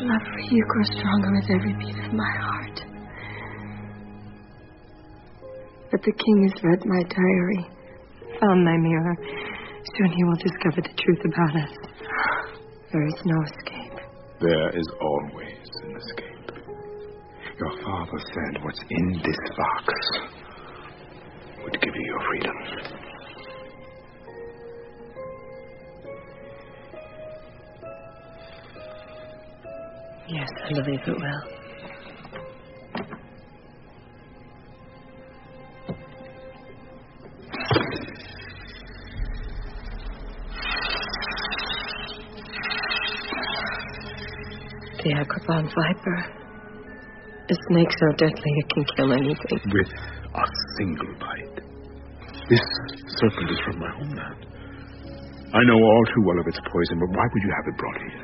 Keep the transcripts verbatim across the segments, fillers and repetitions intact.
love for you grows stronger with every beat of my heart. But the king has read my diary, found my mirror. Soon he will discover the truth about us. There is no escape. There is always an escape. Your father said what's in this box would give you your freedom. Yes, I believe it will. The Agrabah viper. A snake so deadly it can kill anything. With a single bite. This serpent is from my homeland. I know all too well of its poison, but why would you have it brought here?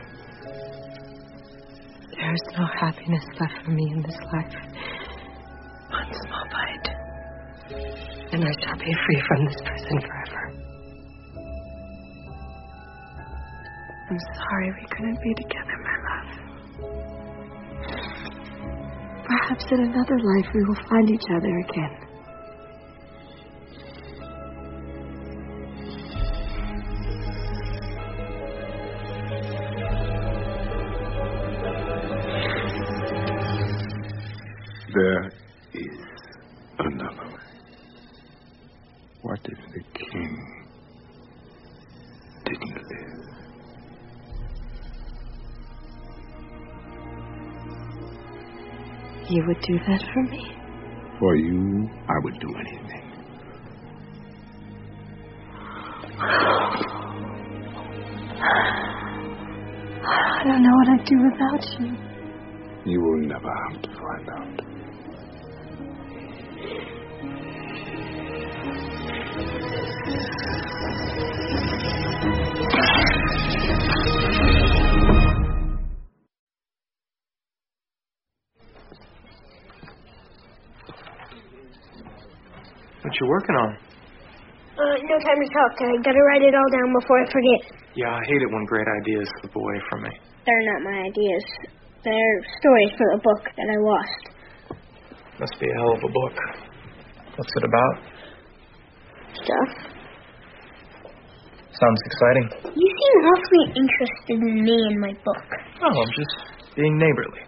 There is no happiness left for me in this life. One small bite, and I shall be free from this prison forever. I'm sorry we couldn't be together, my love. Perhaps in another life we will find each other again. There is another way. What if the king didn't live? You would do that for me? For you, I would do anything. I don't know what I'd do without you. You will never have to find out. What you working on? Uh, no time to talk. I gotta write it all down before I forget. Yeah, I hate it when great ideas slip away from me. They're not my ideas. They're stories from a book that I lost. Must be a hell of a book. What's it about? Stuff. Sounds exciting. You seem awfully interested in me and my book. Oh, I'm just being neighborly.